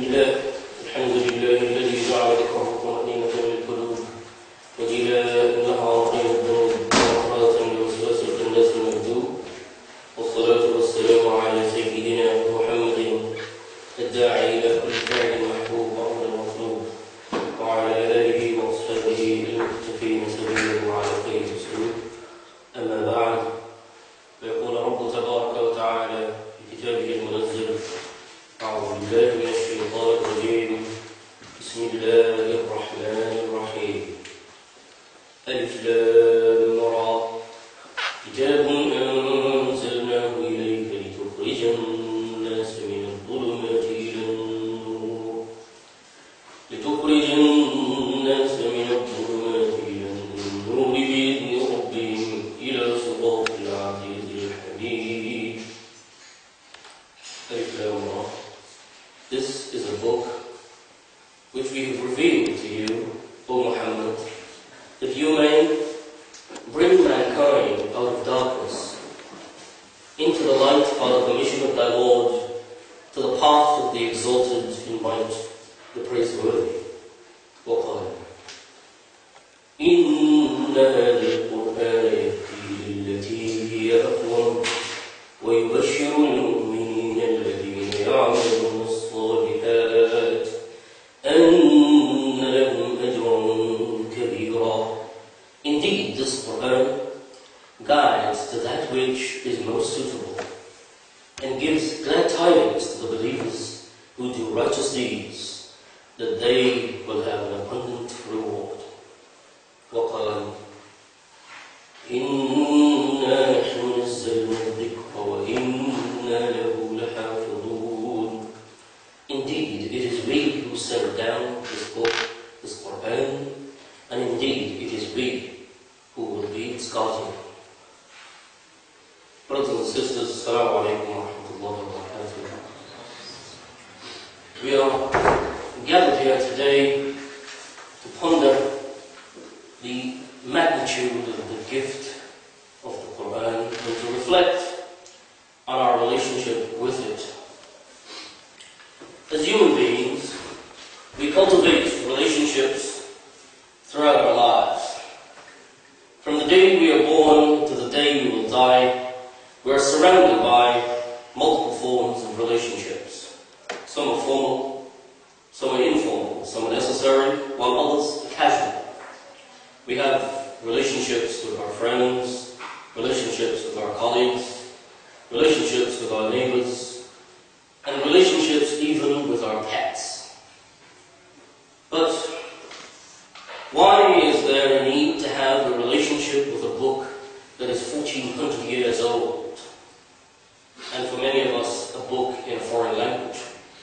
لله الذي جعل ذكره طمأنينة للقلوب وجلاء لها من الذنوب ومحرة لوسواس الخناس المكذوب، والصلاة والسلام على سيدنا محمد الداعي إلى كل فعل محبوب وأمر مطلوب، وعلى آله وأصحابه المكتفين سبيله وعلى خير السلوك. أما بعد، فيقول رب تبارك وتعالى في كتابه المنزل: أعوذ بالله من الشيطان الرجيم، بسم الله الرحمن الرحيم. ألف لام را، كتاب أنزلناه إليك لتخرج الناس من الظلمات إلى النور بإذن ربهم إلى صراط العزيز الحميد. ألف لام را. This is a book which we have revealed to you, O Muhammad, that you may bring mankind out of darkness into the light by the permission of thy Lord, to the path of the exalted in might, the praiseworthy. وقال: إن هذا القرآن يهدي للتي هي أقوم ويبشر المؤمنين الذين يعملون الصالحات أن لهم أجرا كبيرا. Indeed, this Quran guides to that which is most suitable and gives glad tidings to the believers who do righteous deeds, that they will have an abundant reward. وقال: إنا نحن نزلنا الذكر وإنا له لحافظون. Indeed, it is we who sent down this book, this Quran, and indeed it is we who will be its guardian. Brothers and sisters, Assalamu alaikum wa rahmatullahi wa barakatuh. We are gathered here today to ponder the magnitude of the gift of the Quran and to reflect on our relationship with it. As human beings, we cultivate relationships throughout our lives. From the day we are born to the day we will die, we are surrounded by multiple forms of relationships. Some are formal, some are informal, some are necessary, while others are casual. We have relationships with our friends, relationships with our colleagues, relationships with our neighbors, and relationships even with our pets. But why is there a need to have a relationship with a book that is 1400 years old, and for many of us, a book in a foreign language?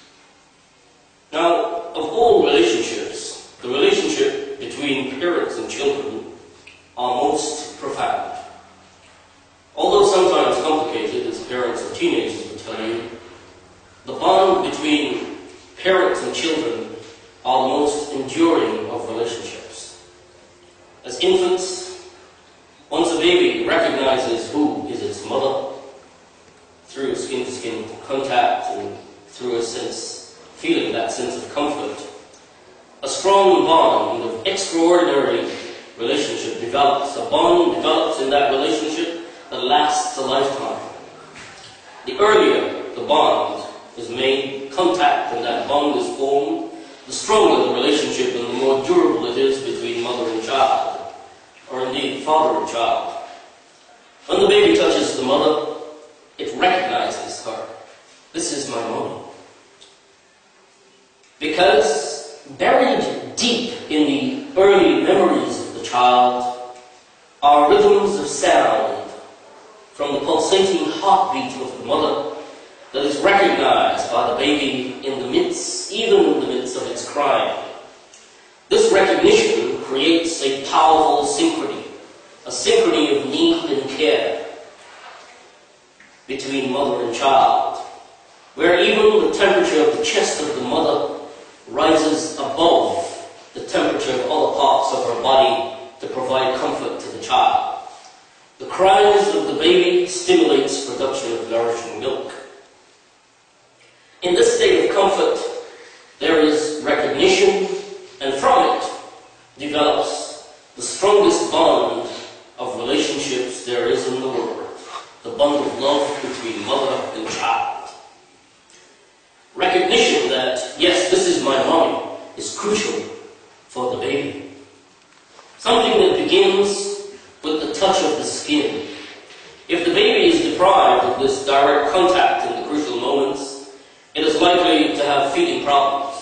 Now, of all relationships, the relationship between parents and children are most profound. Although sometimes complicated, as parents of teenagers will tell you, the bond between parents and children are the most enduring of relationships. As infants, once a baby recognizes who is its mother, through skin-to-skin contact and through feeling that sense of comfort, a strong bond of extraordinary relationship develops. A bond develops in that relationship that lasts a lifetime. The earlier the bond is made, contact and that bond is formed, the stronger the relationship and the more durable it is between mother and child, or indeed father and child. When the baby touches the mother, it recognizes her. This is my mother. Because buried deep in the early memories of the child are rhythms of sound from the pulsating heartbeat of the mother that is recognized by the baby even in the midst of its crying. This recognition creates a powerful synchrony, a synchrony of need and care between mother and child, where even the temperature of the chest of the mother rises above the temperature of other parts of her body to provide comfort to the child. The cries of the baby stimulates production of nourishing milk. In this state of comfort, that, yes, this is my mommy, is crucial for the baby. Something that begins with the touch of the skin. If the baby is deprived of this direct contact in the crucial moments, it is likely to have feeding problems.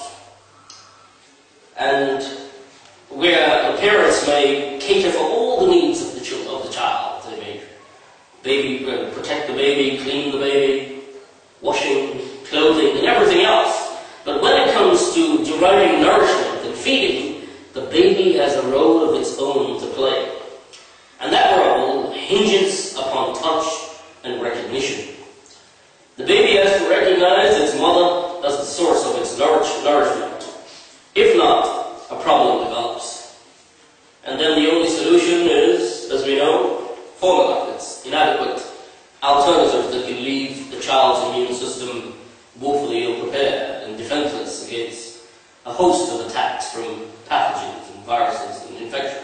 And where the parents may cater for all the needs of the child, they may protect the baby, clean the baby, washing, clothing, and everything else. But when it comes to deriving nourishment and feeding, the baby has a role of its own to play. And that role hinges upon touch and recognition. The baby has to recognize its mother as the source of its nourishment. If not, a problem develops. And then the only solution is, as we know, formula. It's inadequate alternative that can leave the child's immune system woefully ill-prepared and defenseless against a host of attacks from pathogens and viruses and infection.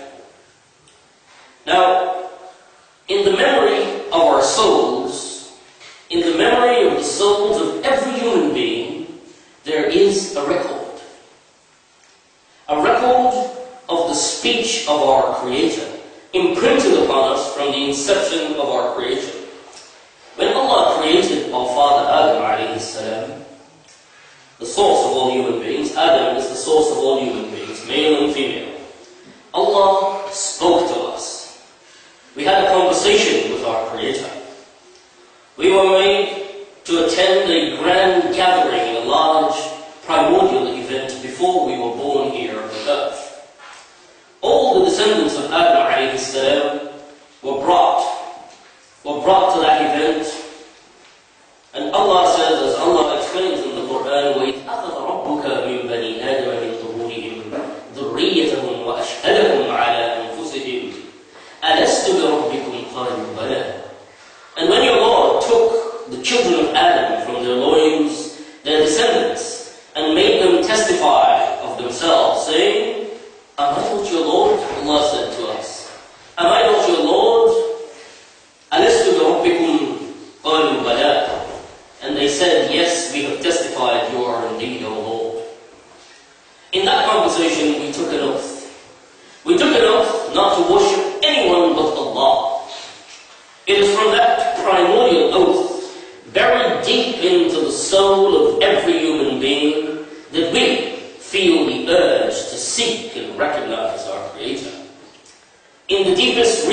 Now, in the memory of our souls, in the memory of the souls of every human being, there is a record. A record of the speech of our Creator, imprinted upon us from the inception of our creation. When Allah created our father Adam alayhi salam, the source of all human beings, Adam is the source of all human beings, male and female. Allah spoke to us. We had a conversation with our Creator. We were made to attend a grand gathering, a large primordial event before we were born here on earth. All the descendants of Adam alayhi salam were brought to that event. And Allah says, as Allah explains in the Quran, وَإِذْ أَخَذَ رَبُّكَ مِنْ بَنِي آدَمَ مِنْ ظُهُورِهِمْ ذُرِّيَّتَهُمْ وَأَشْهَدَهُمْ عَلَىٰ أَنفُسِهِمْ أَلَسْتُ بِرَبِّكُمْ قَالُوا بَلَىٰ. And when your Lord took the children of Adam from their loins, their descendants, and made them testify of themselves, saying, Am I not your Lord? Allah said to us, Am I not your Lord? أَلَسْتُ بِرَبِّكُمْ قَالُوا بَلَىٰ. And they said, Yes, we have testified you are indeed our Lord. In that conversation, we took an oath. We took an oath not to worship anyone but Allah. It is from that primordial oath, buried deep into the soul of every human being, that we feel the urge to seek and recognize our Creator. In the deepest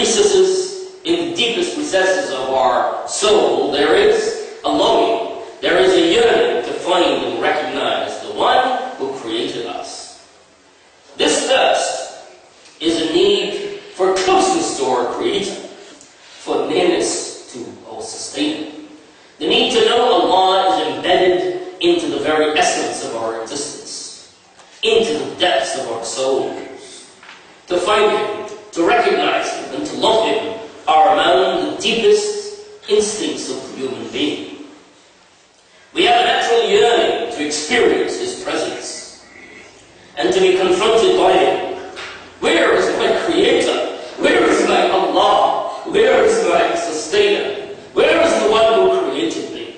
recesses of our soul, there is a longing, there is a yearning to find and recognize the one who created us. This thirst is a need for closeness to our Creator, for nearness to our Sustainer. The need to know Allah is embedded into the very essence of our existence, into the depths of our souls. To find Him, to recognize Him, and to love Him are among the deepest instincts of the human being. We have a natural yearning to experience His presence and to be confronted by Him. Where is my Creator? Where is my Allah? Where is my Sustainer? Where is the one who created me?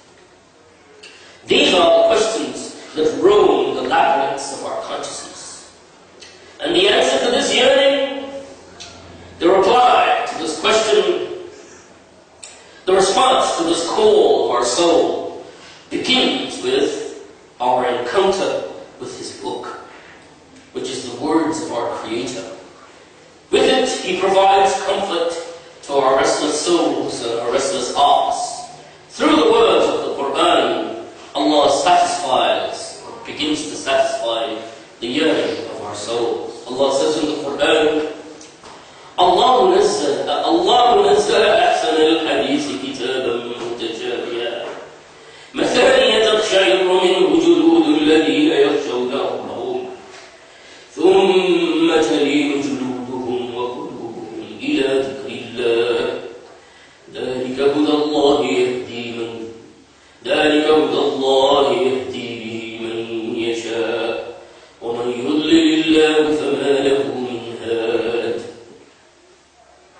These are the questions that roam the labyrinths of our consciousness. And the answer to this yearning, the reply to this question, the response to this call of our soul, begins with our encounter with His book, which is the words of our Creator. With it, He provides comfort to our restless souls and our restless hearts. Through the words of the Quran, Allah satisfies, or begins to satisfy, the yearning of our souls. Allah says in the Quran, Allah نزل أحسن الحديث كتابا متشابها مثانية تقشعر منه جلود الذين يخشون ربهم ثم تلين جلودهم وقلوبهم إلى ذكر الله ذلك هدى الله يهدي به من يشاء ومن يضلل الله فما له من هاد.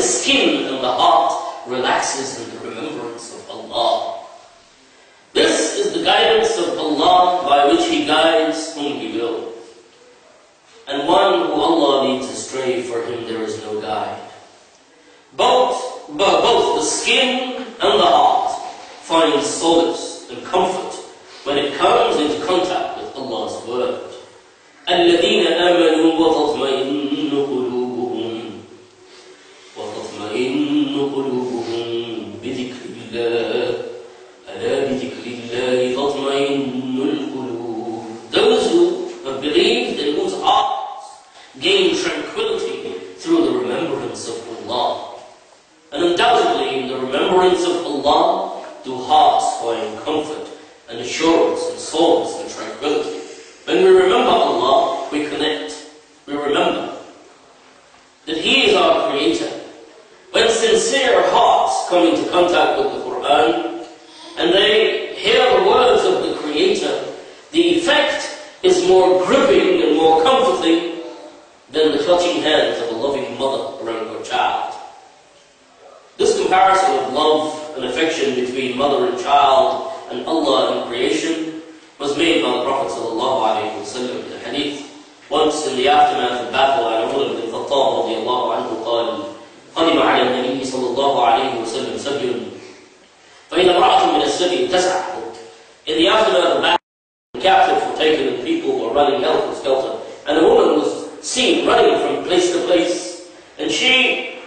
skin and the heart relaxes in the remembrance of Allah. This is the guidance of Allah by which He guides whom He will. And one who Allah leads astray, for him there is no guide. Both the skin and the heart find solace and comfort when it comes into contact with Allah's word. الَّذِينَ آمَنُوا وَتَطْمَئِنُّ قُلُوبُهُم بِذِكْرِ اللَّهِ أَلَا بِذِكْرِ اللَّهِ تَطْمَئِنُّ الْقُلُوبُ. Those who have believed and whose hearts gain tranquility through the remembrance of Allah. And undoubtedly, in the remembrance of Allah, do hearts find comfort and assurance and solace and tranquility. When we remember Allah, we connect. We remember that He is our Creator. When sincere hearts come into contact with the Quran and they hear the words of the Creator, the effect is more gripping and more comforting than the clutching hands of a loving mother around her child. This comparison of love and affection between mother and child and Allah and creation was made by the Prophet ﷺ in the hadith. Once in the aftermath of battle, Umar ibn Khattab radiallahu anhu قال قدم على النبي صلى الله عليه وسلم سبي فإذا امرأة من السبي تسعى. In the aftermath of battle, the captives were taken and people were running helter-skelter, and a woman was seen running from place to place, and she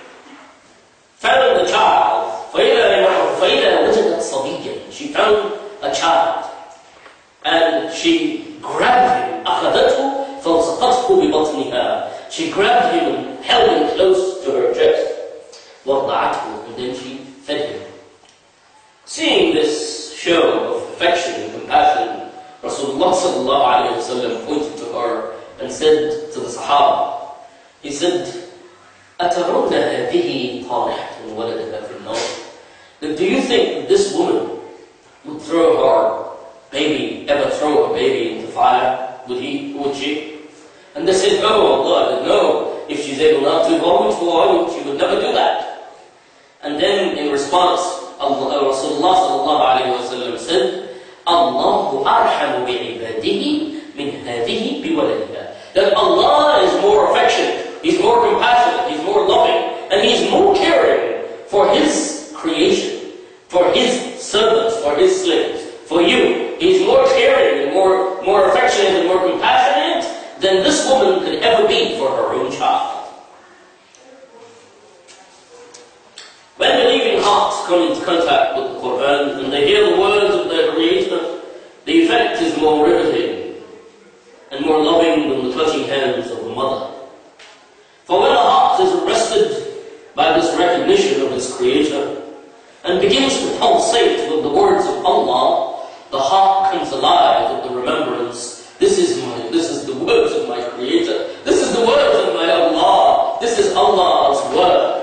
found the child. فإذا وجدت صبيا, she found a child, and she grabbed him. أخذته فالصقته ببطنها. She grabbed him and held him close to her chest. وضعته, and then she fed him. Seeing this show of affection and compassion, Rasulullah sallallahu alayhi wa sallam pointed to her and said to the Sahaba, he said, أَتَرَوْنَ هَذِهِ طَارِحَةً وَلَدَهَا فِي النَّارِ. Do you think this woman would throw her baby into fire? Would she? And they said, no, Allah, no. If she's able not to, she would never do that. And then in response, Rasulullah sallallahu alayhi wa sallam said, Allahu arhamu bi'ibadihi min hadihi biwaladiha. That Allah is more affectionate, He's more compassionate, He's more loving, and He's more caring for His creation, for His servants, for His slaves, for you. He's more caring and more affectionate and more compassionate than this woman could ever be for her own child. When believing hearts come into contact with the Quran and they hear the words of their Creator, the effect is more riveting and more loving than the clutching hands of a mother. For when a heart is arrested by this recognition of its Creator and begins to pulsate with the words of Allah, the heart comes alive with the remembrance. This is the words of my Creator. This is the words of my Allah. This is Allah's words.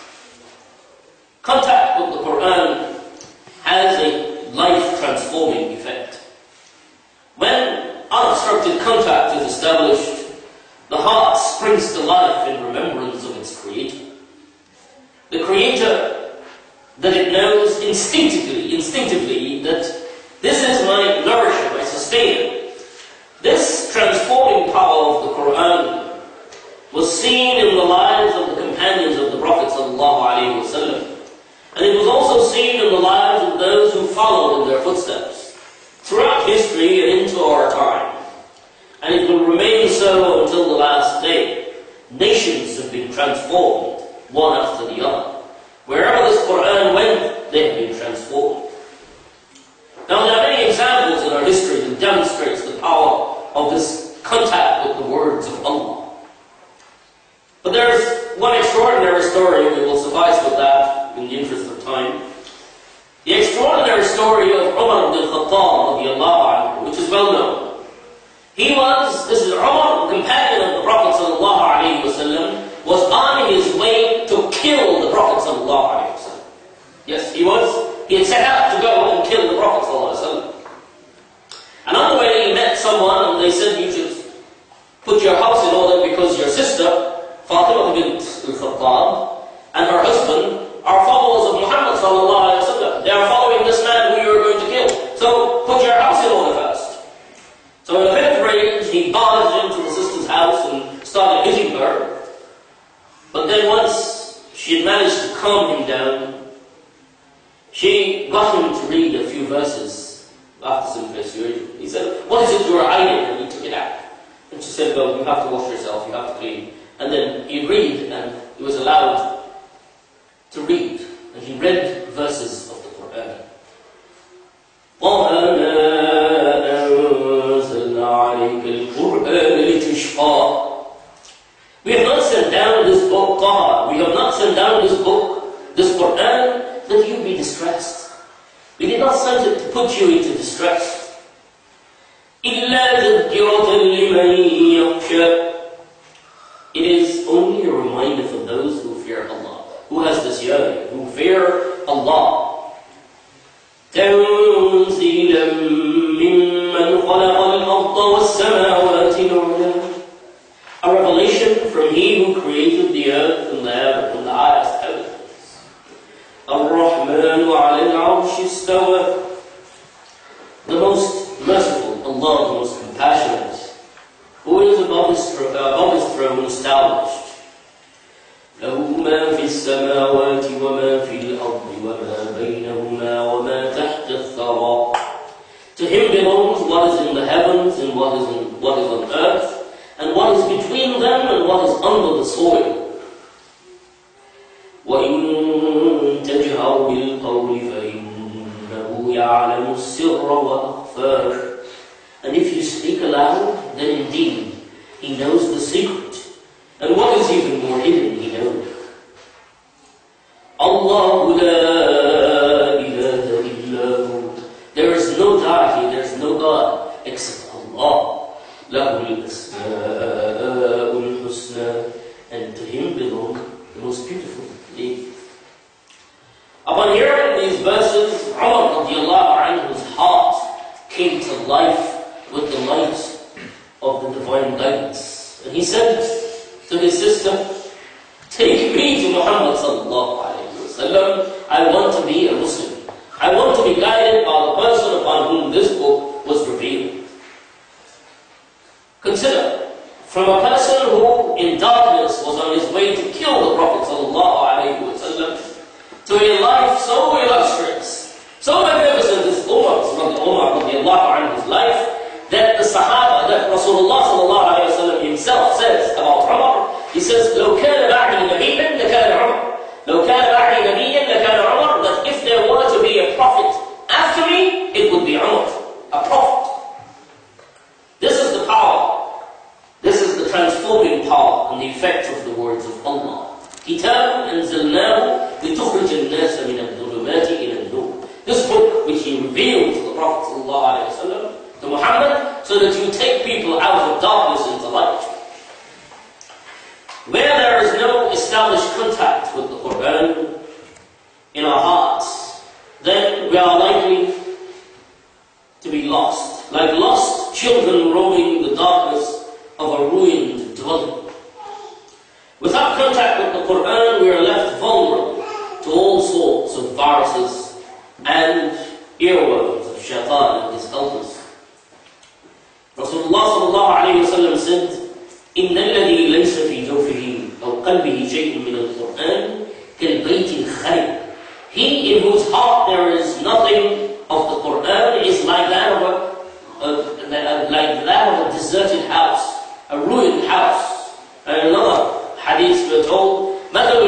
Contact with the Quran has a life-transforming effect. When unobstructed contact is established, the heart springs to life in remembrance of its Creator. The Creator that it knows instinctively that this is my nourisher, my sustainer. This transforming power of the Quran was seen in the lives of the companions of the Prophet ﷺ. And it was also seen in the lives of those who followed in their footsteps throughout history and into our time. And it will remain so until the last day. Nations have been transformed, one after the other. Wherever this Quran went, they have been transformed. Now there are many examples in our history that demonstrates the power of this contact with the words of Allah. But there's one extraordinary story, and we will suffice with that in the interest of time. The extraordinary story of Umar ibn Khattab, which is well known. This is Umar, the companion of the Prophet ﷺ, was on his way to kill the Prophet ﷺ. Yes, he was. He had set out to go and kill the Prophet ﷺ. And on the way he met someone and they said, you should put your house in order because your sister, Fatima bint al-Khattab, and her said once she had managed to calm him down. She got him to read a few verses after some persuasion. He said, "What is it you are hiding?" And he took it out. And she said, "Well, you have to wash yourself, you have to clean." And then he agreed, and he was allowed to read. And he read verses of the Quran. We have not sent down this book, we have not sent down this book, this Quran, that you be distressed. We did not send it to put you into distress. It is only a reminder for those who fear Allah, who has this yearning, who fear Allah. تنزيلا ممن خلق الأرض والسماوات العلى. A revelation from He who created the earth and the heaven and the highest heavens. الرحمن على العرش استوى. The most merciful, Allah, the most compassionate, who is above His throne established. له ما في السماوات وما في الأرض وما بينهما وما تحت الثرى. To Him belongs what is in the heavens and what is on earth, and what is between them and what is under the soil. وَإِن تَجْهَرْ بِالْقَوْلِ فَإِنَّهُ يَعْلَمُ السِّرَّ وَأَخْفَى. And if you speak aloud, then indeed He knows the secret, and what is even more hidden He knows. Allahu la ilaha illa hu. There is no deity, there is no God except Allah. Lahul asma'ul husna. And to Him belong the most beautiful name. Upon hearing these verses, Umar radiallahu anhu's heart came to life with the light of the divine guidance. And he said to his sister, "Take me to Muhammad sallallahu alayhi wa sallam. I want to be a Muslim. I want to be guided by the person upon whom this book was revealed." Consider, from a person who in darkness was on his way to kill the Prophet sallallahu alayhi wa sallam, to a life so illustrious, so magnificent as Umar radiallahu anhu's life, that the Sahaba, that Rasulullah sallallahu alayhi wa sallam himself says about Umar, he says, لو كان بعدي نبيا لكان عمر. لو كان بعدي نبيا لكان عمر. That if there were to be a prophet after me, it would be Umar, a prophet. This is the power. This is the transforming power and the effect of the words of Allah. كتاب أنزلناه لتخرج الناس من الظلمات إلى النور. This book which He revealed to the Prophet sallallahu alayhi wa sallam, to Muhammad, so that you take people out of darkness into light. Where there is no established contact with the Quran in our hearts, then we are likely to be lost, like lost children roaming the darkness of a ruined dwelling. Without contact with the Quran, we are left vulnerable to all sorts of viruses and earworms of shaitan and his helpers. Rasulullah sallallahu alayhi wa sallam said, إِنَّ الَّذِي لَيْسَ فِي جَوْفِهِ أَوْ قَلْبِهِ شَيْءٌ مِنَ الْقُرْآنِ كَالْبَيْتِ الْخَرِبِ. He in whose heart there is nothing of the Quran is like that of a deserted house, a ruined house. And another hadith we're told, مثل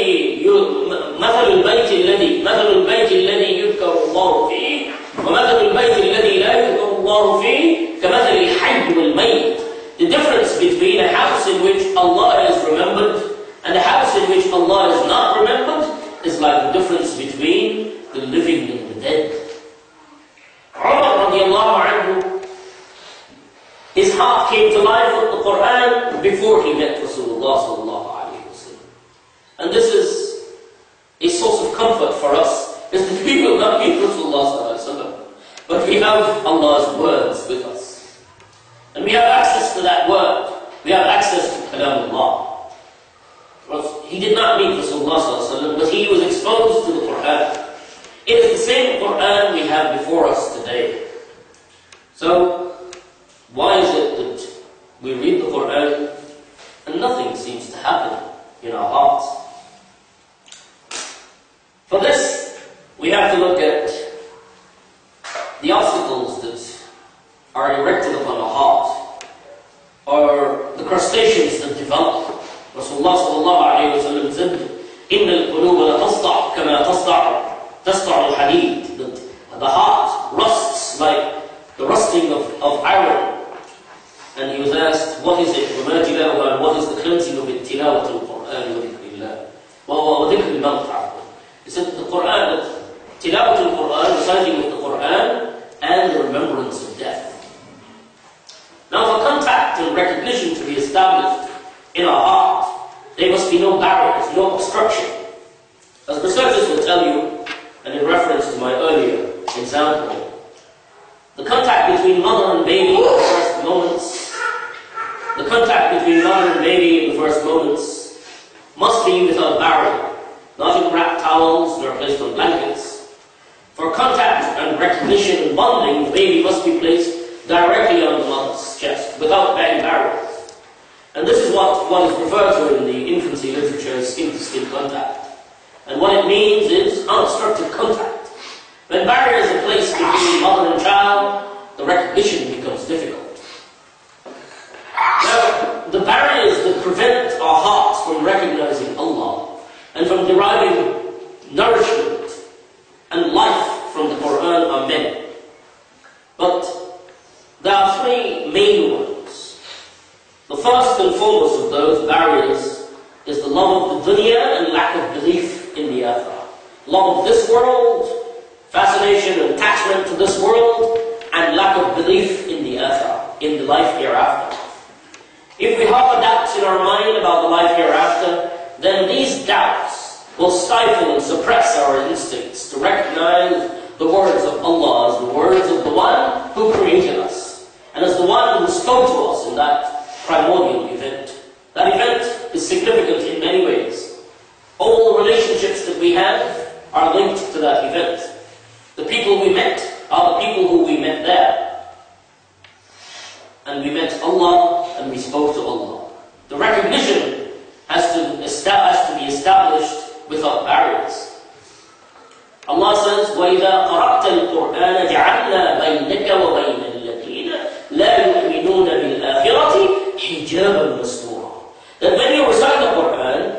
البيت الذي يذكر الله فيه ومثل البيت الذي لا يذكر الله فيه كمثل الحي والميت. The difference between a house in which Allah is remembered and a house in which Allah is not remembered is like the difference between the living and the dead. Umar radiallahu anhu, his heart came to life with the Quran before he met Rasulullah sallallahu alayhi wa sallam. And this is a source of comfort for us, is that we will not meet Rasulullah sallallahu alayhi wa sallam, but we have Allah's words with us. And we have access to that word. We have access to Kalamullah. He did not meet Rasulullah sallallahu alayhi wa sallam, but he was exposed to the Quran. It is the same Quran we have before us today. So, why is it that we read the Quran and nothing seems to happen in our hearts. For this, we have to look at the obstacles that are erected upon the heart, or the crustaceans that develop. Rasulullah sallallahu alayhi wa sallam said, إِنَّ الْقُلُوبَ لَتَصْدَعْ كَمَا تَصْدَعُ الْحَدِيدِ, that the heart rusts like the rusting of iron. And he was asked, what is it? وَمَا جِلَاؤُهَا, what is the cleansing of it? تِلَاوَةُ الْقُرْآنِ وَذِكْرِ اللَّهِ وَذِكْرِ الْمَوْتِ. He said that the Qur'an, that tilawat al-Qur'an, reciting with the Qur'an, and the remembrance of death. Now, for contact and recognition to be established in our heart, there must be no barriers, no obstruction. As researchers will tell you, and in reference to my earlier example, the contact between mother and baby in the first moments, the contact between mother and baby in the first moments must be without barrier, not in wrapped towels nor placed on blankets. For contact and recognition and bonding, the baby must be placed directly on the mother's chest, without any barriers. And this is what is referred to in the infancy literature as skin-to-skin contact. And what it means is unobstructed contact. When barriers are placed between mother and child, the recognition becomes difficult. Now, the barriers that prevent our hearts from recognizing Allah and from deriving nourishment and life from the Qur'an are many. But there are three main ones. The first and foremost of those barriers is the love of the dunya and lack of belief in the akhirah. Love of this world, fascination and attachment to this world, and lack of belief in the akhirah, in the life hereafter. If we harbor doubts in our mind about the life hereafter, then these doubts will stifle and suppress our instincts to recognize the words of Allah as the words of the one who created us, and as the one who spoke to us in that primordial event. That event is significant in many ways. All the relationships that we have are linked to that event. The people we met are the people who we met there. And we met Allah and we spoke to Allah. The recognition has to be established without barriers. Allah says, وَإِذَا قَرَأْتَ الْقُرْآنَ جَعَلْنَا بَيْنَكَ وَبَيْنَ الَّذِينَ لَا يُؤْمِنُونَ بِالْآخِرَةِ حِجَابًا مَسْتُورًا. That when you recite the Qur'an,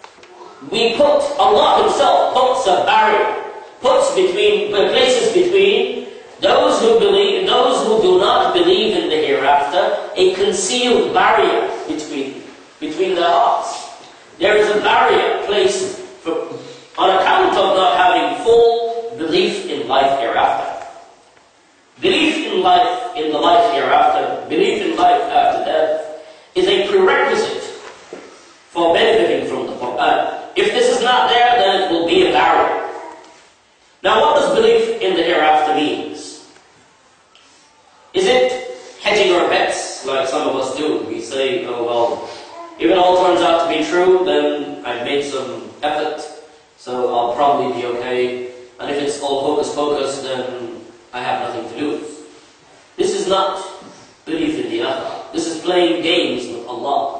Allah Himself puts a barrier, places between those who believe and those who do not believe in the hereafter, a concealed barrier between their hearts. There is a barrier placed on account of not having full belief in life hereafter. Belief in life, in the life hereafter, belief in life after death, is a prerequisite for benefiting from the Qur'an. If this is not there, then it will be a barrier. Now, what does belief in the hereafter means? Is it hedging our bets, like some of us do? We say, oh well, if it all turns out to be true, then I've made some effort, so I'll probably be okay. And if it's all hocus pocus, then I have nothing to lose. This is not belief in the akhirah. This is playing games with Allah.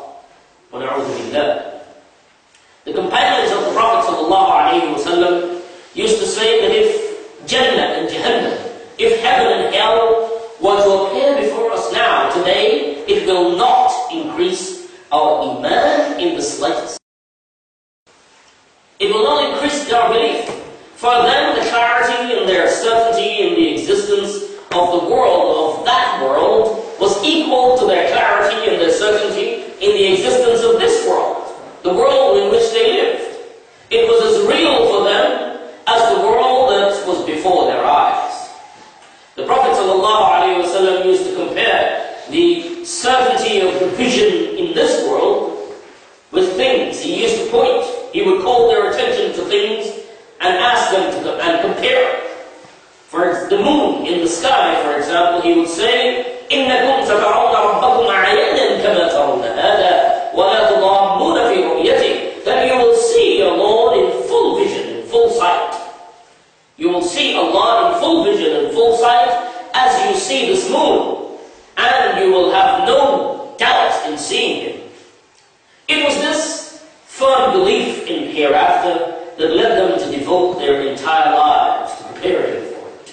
The companions of the Prophet ﷺ used to say that if Jannah and Jahannam, if heaven and hell were to appear before us now, today, it will not increase our iman in the slightest. It will not increase our belief. For them, the clarity and their certainty in the existence of the world, of that world, was equal to their clarity and their certainty in the existence of this world, the world in which they lived. It was as real for them as the world that was before their eyes. The Prophet ﷺ used to compare the certainty of the vision in this world with things. He used to point. He would call their attention to things and ask them to compare. For the moon in the sky, for example, he would say, إِنَّكُمْ سَتَرَوْنَ رَبَّكُمْ عَيَانًا كَمَا تَرَوْنَ هَذَا وَلَا تُضَامُّونَ فِي رُؤْيَتِهِ. That you will see your Lord in full vision, in full sight. You will see Allah in full vision and full sight as you see this moon, and you will have no doubt in seeing Him. It was this firm hereafter that led them to devote their entire lives to preparing for it.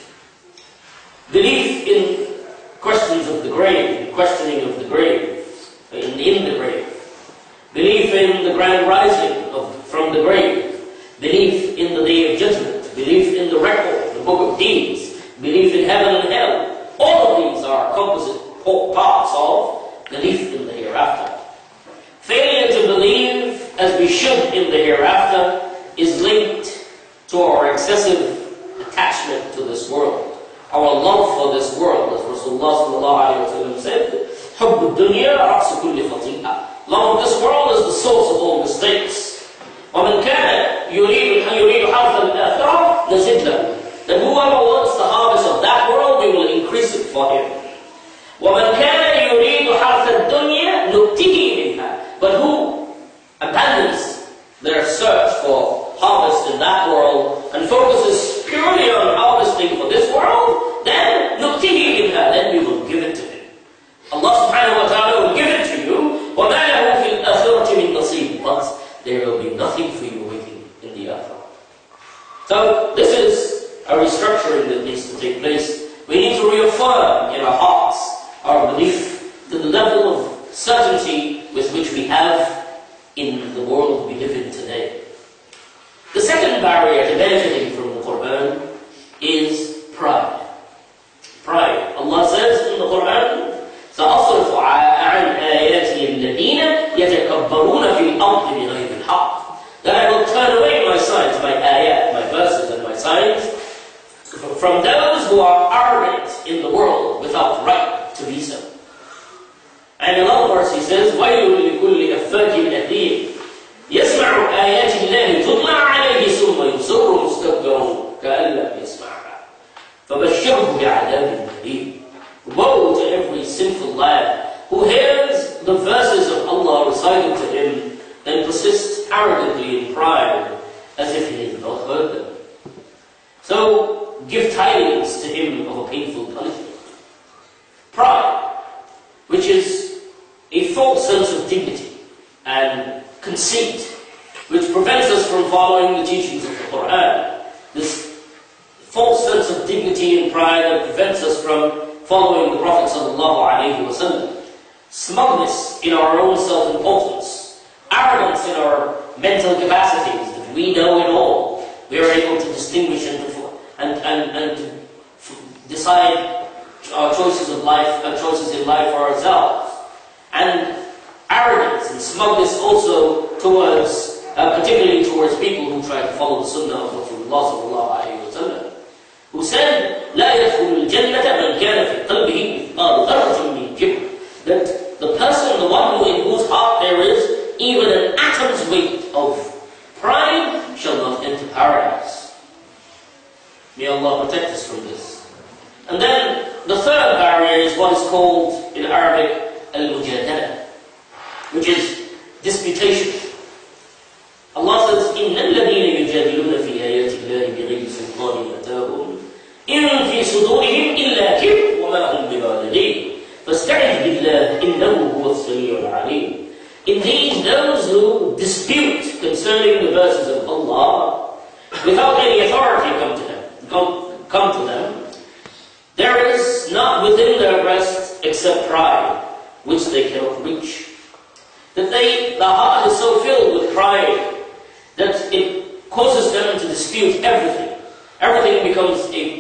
Belief in questions of the grave, questioning of the grave, in the grave. Belief in the grand rising from the grave. Belief in the day of judgment. Belief in the record, the book of deeds. Belief in heaven and hell. All of these are composite parts of belief in the hereafter. Failure to believe as we should in the hereafter is linked to our excessive attachment to this world, our love for this world, as Rasulullah said, حُبُّ الدُّنْيَا رَأْسُ كُلِّ خَطِيئَةٍ. Love of this world is the source of all mistakes. وَمَنْ كَانَ يُرِيدُ حَرْثَ الْآخِرَةِ نَزِدْ لَهُ. Then whoever wants the harvest of that world, we will increase it for him. وَمَنْ كَانَ يُرِيدُ حَرْثَ الدُّنْيَا نُؤْتِهِ مِنْهَا. But who abandons their search for harvest in that world and focuses purely on harvesting for this world, then نُؤْتِهِ مِنْهَا. Then we will give it to him. Allah subhanahu wa ta'ala will give it to you. وَمَا لَهُ فِي الْآخِرَةِ مِنْ نَصِيبٍ. But there will be nothing for you waiting in the akhirah. So this is a restructuring that needs to take place. We need to reaffirm in our hearts our belief to the level of certainty with which we have in the world we live in today. The second barrier to benefiting from the Quran is pride. Pride. Allah says in the Quran, سأصرف عن آياتي الذين يتكبرون في الأرض بغير الحق. That I will turn away my signs, my ayat, my verses and my signs from those who are arrogant in the world without right to be so. And in another verse he says, وَيْلٌ لِكُلِّ أَفَّاكٍ أَثِيمٍ يَسْمَعُ آيَاتِ اللَّهِ تُتْلَى عَلَيْهِ ثُمَّ يُصِرُّ مُسْتَكْبِرًا كَأَن لَّمْ يَسْمَعْهَا فَبَشِّرْهُ بِعَذَابٍ أَلِيمٍ. Woe to every sinful lad who hears the verses of Allah recited to him and persists arrogantly in pride as if he had not heard them. So give tidings to him of a painful punishment. Pride, which is a false sense of dignity and conceit, which prevents us from following the teachings of the Quran. This false sense of dignity and pride that prevents us from following the Prophet ﷺ. Smugness in our own self-importance. Arrogance in our mental capacities, that we know it all. We are able to distinguish and to decide our choices of life, our choices in life for ourselves. And arrogance and smugness also towards, particularly towards people who try to follow the sunnah of Rasulullah ﷺ, who said, لا يدخل الجنة من كان في قلبه مثقال ذرة من كبر. That the person, the one in whose heart there is even an atom's weight of pride, shall not enter paradise. May Allah protect us from this. And then the third barrier is what is called in Arabic al-mujadala, which is disputation. Allah says, إِنَّ الَّذِينَ يُجَادِلُونَ فِي آيَاتِ اللَّهِ بِغَيْرِ سُلْطَانٍ أَتَاهُمْ إِنْ فِي صُدُورِهِمْ إِلَّا كِبْرٌ وَمَا هُمْ بِبَالِغِيهِ فَاسْتَعِذْ بِاللَّهِ إِنَّهُ هُوَ السَّمِيعُ الْعَلِيمُ. Indeed, those who dispute concerning the verses of Allah without any authority come to them, there is not within their breast except pride, which they cannot reach. That the heart is so filled with pride that it causes them to dispute everything. Everything becomes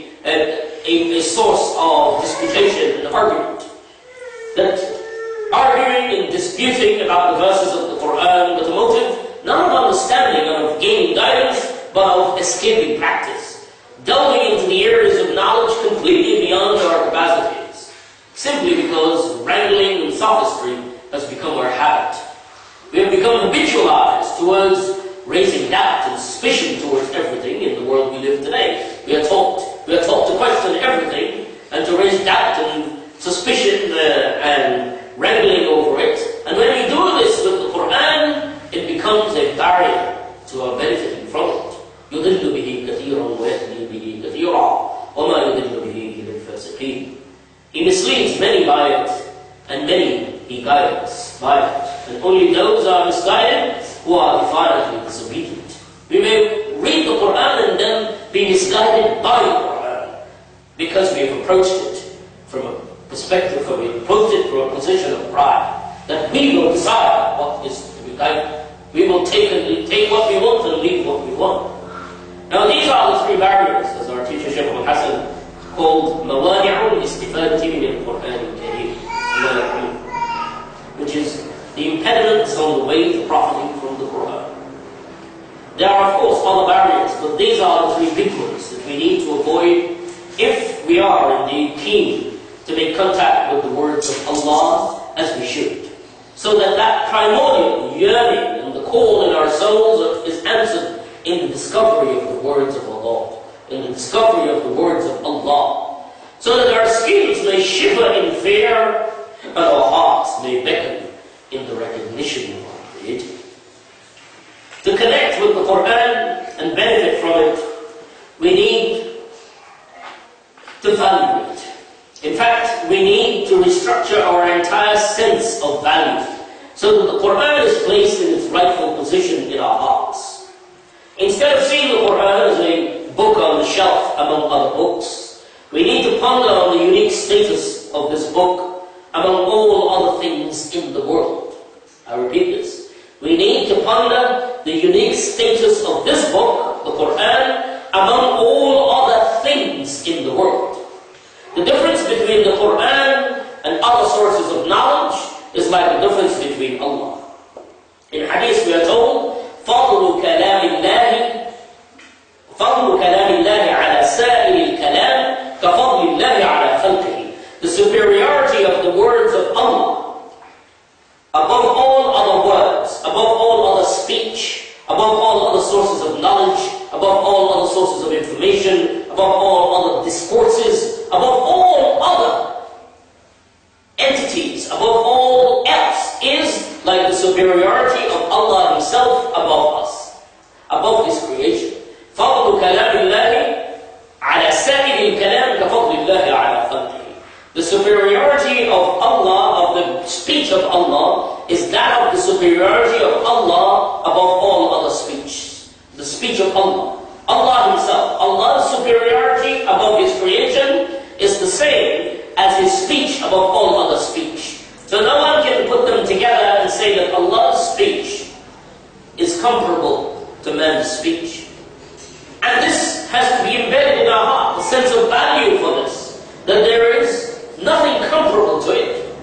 a source of disputation and argument. That arguing and disputing about the verses of the Quran with a motive not of understanding and of gaining guidance, but of escaping practice. Delving into the areas of knowledge completely beyond our capacities. Simply because wrangling and sophistry has become our habit. We have become habitualized towards raising doubt and suspicion towards everything in the world we live today. We are taught to question everything and to raise doubt and suspicion and wrangling over it. And when we do this with the Quran, it becomes a barrier to our benefiting from it. يُضِلُّ بِهِ كَثِيرًا وَيَهْدِي بِهِ كَثِيرًا وَمَا يُضِلُّ بِهِ إِلَّا الْفَاسِقِينَ. He misleads many by it, and many he guides by it. And only those are misguided who are defiantly disobedient. misguided by the Quran because we have approached it from a perspective, or we have approached it from a position of pride, that we will decide what is to be guided. We will take what we want and leave what we want. Now these are the three barriers, as our teacher Shaykh Abul Hassan called موانع الاستفادة من القرآن الكريم, which is the impediments on the way to profiting from the Quran. There are of course other barriers, but these are the three big ones that we need to avoid if we are indeed keen to make contact with the words of Allah as we should, so that that primordial yearning and the call in our souls is answered in the discovery of the words of Allah, in the discovery of the words of Allah, so that our skins may shiver in fear and our hearts may beckon in the recognition of our Creator. To connect with the Quran and benefit from it, we need to value it. In fact, we need to restructure our entire sense of value so that the Quran is placed in its rightful position in our hearts. Instead of seeing the Quran as a book on the shelf among other books, we need to ponder on the unique status of this book among all other things in the world. I repeat this. We need to ponder the unique status of this book, the Quran, among all other things in the world. The difference between the Quran and other sources of knowledge is like the difference between Allah. In hadith we are told, فضل كلام الله على سائر الكلام كفضل الله على خلقه. The superiority of the words of Allah above all other words, above all other speech, above all other sources of knowledge, above all other sources of information, above all other discourses, above all other entities, above all else, is like the superiority of Allah Himself above us, above His creation. فضل كلام الله على سائر الكلام كفضل الله على خلقه. The superiority of Allah, of the speech of Allah, is that of the superiority of Allah above all other speech. The speech of Allah. Allah Himself. Allah's superiority above His creation is the same as His speech above all other speech. So no one can put them together and say that Allah's speech is comparable to man's speech. And this has to be embedded in our heart, the sense of value for this, that there is nothing comparable to it.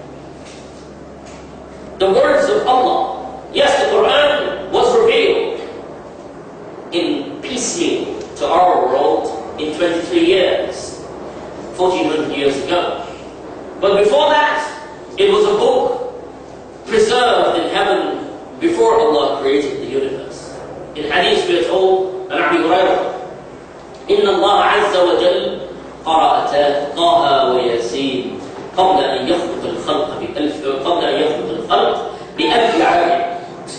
The words of Allah. Yes, the Quran was revealed in piecemeal to our world in 23 years, 1400 years ago. But before that, it was a book preserved in heaven before Allah created the universe. In hadith we are told, عن أبي هريرة إن الله عز وجل قرأ طه وياسين قبل أن يخلق الخلق بألف عام.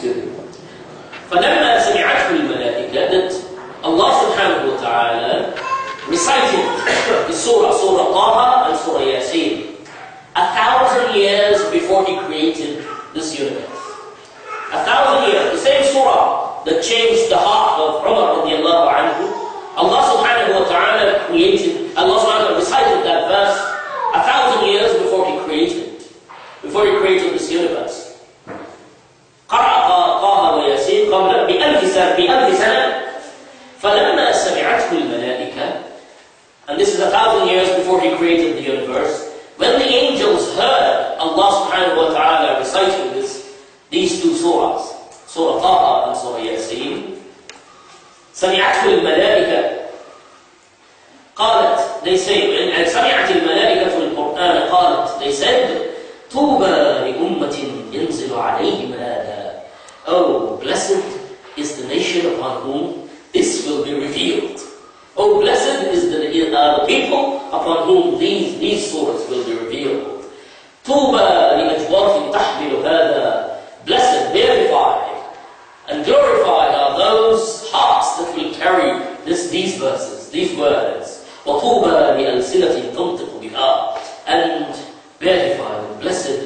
فلما سمعته الملائكة, that Allah subhanahu wa ta'ala recited the surah Taha and surah Yasin 1,000 years before He created this universe. 1,000 years, the same surah that changed the heart of Umar radiallahu anhu, Allah subhanahu wa ta'ala recited that verse 1,000 years before He created this universe. قرأ طه وياسين قبل بألف سنة فلما سمعته الملائكة, and this is 1,000 years before He created the universe. When the angels heard Allah subhanahu wa ta'ala reciting these two surahs, Surah Taha and Surah Yasin, سمعته الملائكة قالت, they say, and سمعت الملائكة القرآن قالت, they said, طوبى لأمة ينزل عليهم هذا. Oh, blessed is the nation upon whom this will be revealed. Oh, blessed is the people upon whom these surahs will be revealed. طوبى لأجواف تحمل هذا. Blessed, verified, and glorified are those hearts that will carry these verses, these words. وطوبى لألسنة تنطق بها. And verified and blessed,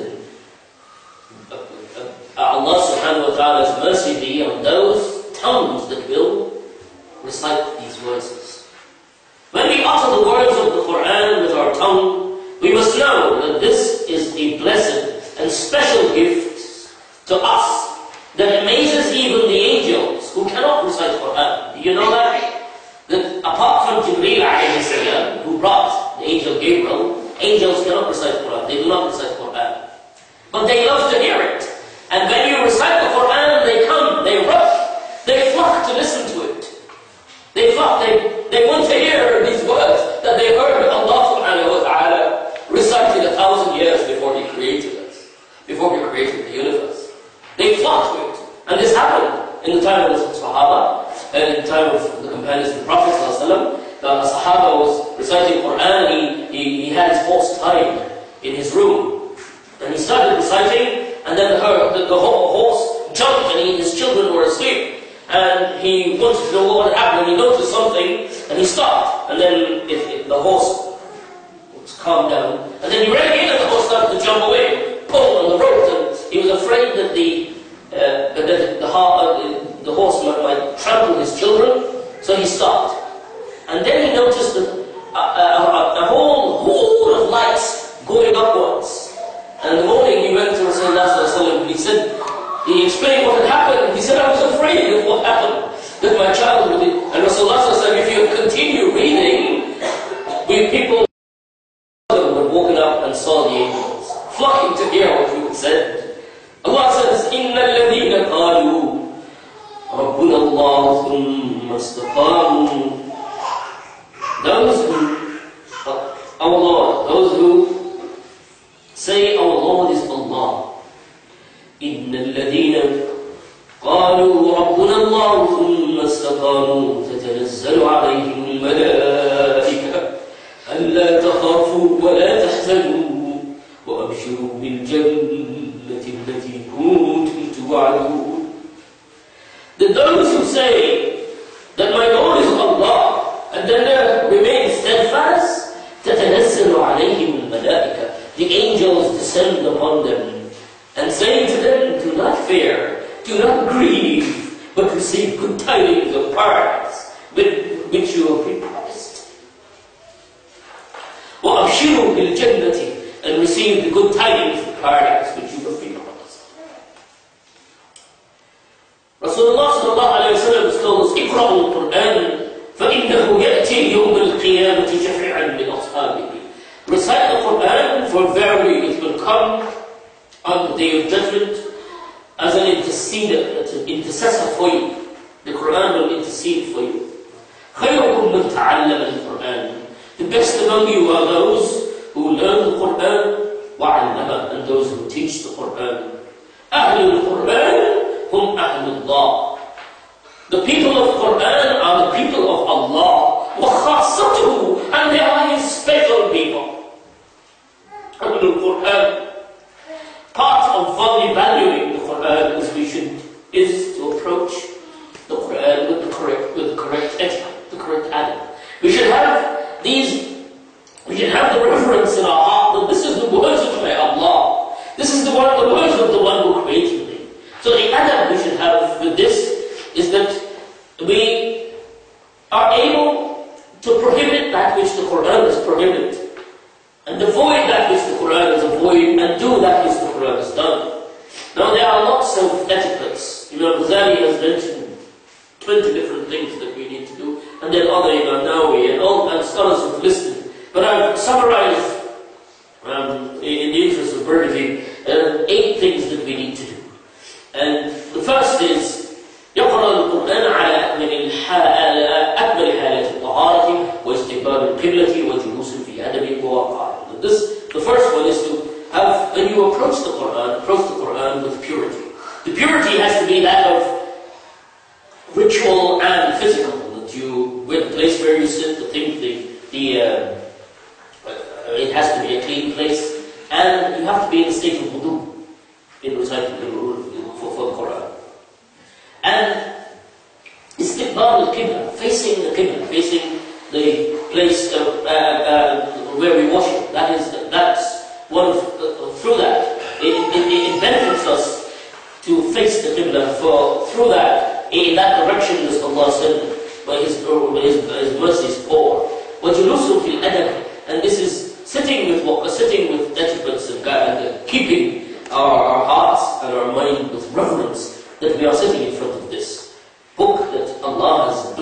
Allah subhanahu wa ta'ala's mercy be on those tongues that will recite these verses. utter the words of the Quran with our tongue, we must know that this is a blessed and special gift to us that amazes even the angels who cannot recite Quran. Do you know that? That apart from Jibreel alayhi salam, who brought the angel Gabriel, angels cannot recite Quran. They do not recite Quran. But they love to hear it. And when you recite the Quran, they come, they rush, they flock to listen to it. They flock, they want to hear these words that they heard Allah subhanahu wa ta'ala recited 1,000 years before He created us, before He created the universe. They flock to it. And this happened in the time of the Sahaba, and in the time of the companions of the Prophet ﷺ. The Sahaba was reciting Quran, he had his horse tied in his room. And he started reciting, and then the horse jumped, and his children were asleep. And he wanted to know what had happened, and he noticed something, and he stopped. And then the horse was calmed down. And then he ran again, and the horse started to jump away, pull on the rope, and he was afraid that the horse might trample his children, so he stopped. And then he noticed a whole of lights going upwards. And in the morning he went to Rasulullah and he explained what had happened. He said, I was afraid of what happened, that my child would be. And Rasulullah said, if you continue reading, people were woken up and saw the angels, flocking to hear what you had said. Allah says, إِنَّ الَّذِينَ قَالُوا رَبُّنَا اللَّهُ ثُمَّ اسْتَقَامُوا. Those who, our Lord, those who say our Lord is Allah. إِنَّ الَّذِينَ قَالُوا رَبُّنَا اللَّهُ ثُمَّ اسْتَقَامُوا تَتَنَزَّلُ عَلَيْهِمُ الْمَلَائِكَةُ أَلَّا تَخَافُوا وَلَا تَحْزَنُوا وَأَبْشِرُوا بِالْجَنَّةِ الَّتِي كُنتُمْ تُوعَدُونَ. That those who say that my Lord is Allah, and then they remain steadfast, تَتَنَزَّلُ عَلَيْهِمُ الْمَلَائِكَةُ. The angels descend upon them and say to them, do not fear, do not grieve, but receive good tidings of paradise with which you have been promised. وَأَبْشِرُوا بِالْجَنَّةِ. And receive the good tidings of paradise which you have been promised. Rasulullah sallallahu alayhi wa sallam has told us, اقرأوا القرآن فإنه يأتي يوم القيامة شفيعا لأصحابه. Recite the Quran, for verily it will come on the day of judgment as an intercessor for you. The Quran will intercede for you. خيركم من تعلم القرآن. The best among you are those who learn the Quran وعلمه, and those who teach the Quran. أهل القرآن هم أهل الله. The people of Quran are the people of Allah. وخاصته, and they are His special people. أهل القرآن. Part of valuing the Quran is to approach the Quran with the correct etiquette, the correct adab. We should have the reverence in our heart that this is the words of my Allah. This is the words of the one who created me. So the adab we should have with this is that we are able to prohibit that which the Quran has prohibited, and avoid that which the Quran has avoided, and do that which the Quran has done. Now there are lots of etiquettes. Imam Ghazali has mentioned 20 different things that we need to do, and then other Imam Nawawi and scholars have listed. But I've summarized, in the interest of brevity, 8 things that we need to do. And the first is يقرأ القرآن على أكمل حالات الطهارة واستقبال القبلة وجلوس في أدب ووقار. The first one is to have, when you approach the Quran with purity. The purity has to be that of ritual and physical. That the place where you sit, it has to be a clean place, and you have to be in a state of wudu in reciting for the Quran. And istiqbal al-qibla, facing the qibla, facing the place where we worship. That's one of, through that it benefits us to face the qibla. For through that, in that direction, as Allah said, by His mercies pour. وَجُلُوسٌ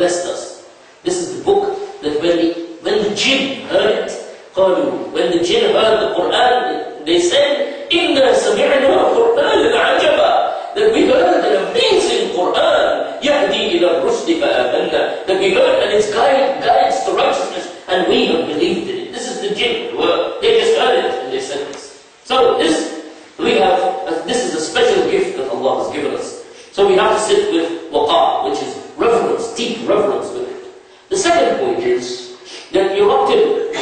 blessed us. This is the book that when the jinn heard it, when the jinn heard the Quran, they said, إِنَّا سَمِعْنَا قُرْآنًا عَجَبًا, that we heard an amazing Quran, يَهْدِي إِلَى الرُّشْدِ فَآمَنَّا, that we heard and it guides to righteousness, and we have believed in it. This is the jinn. They just heard it and they said this. So this is a special gift that Allah has given us. So we have to sit with waqar, which is reverence, deep reverence with it. The second point is that يرتل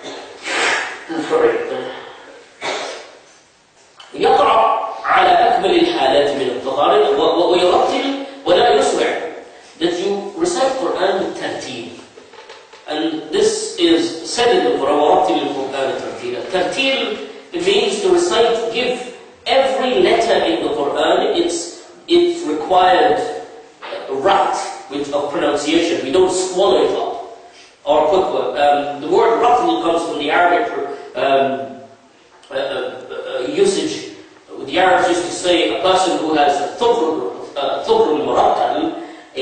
يقرأ على أكمل الحالات من الطهارة ويرتل ولا يسرع, that you recite Quran with tartil. And this is said in the Quran, وَرَتِّلِ الْقُرْآنَ تَرْتِيلًا. Tartil, it means to recite, give every letter in the Quran its required rat of pronunciation. We don't swallow it up or put the word ratl comes from the Arabic usage. The Arabs used to say a person who has a thukr al-murattal,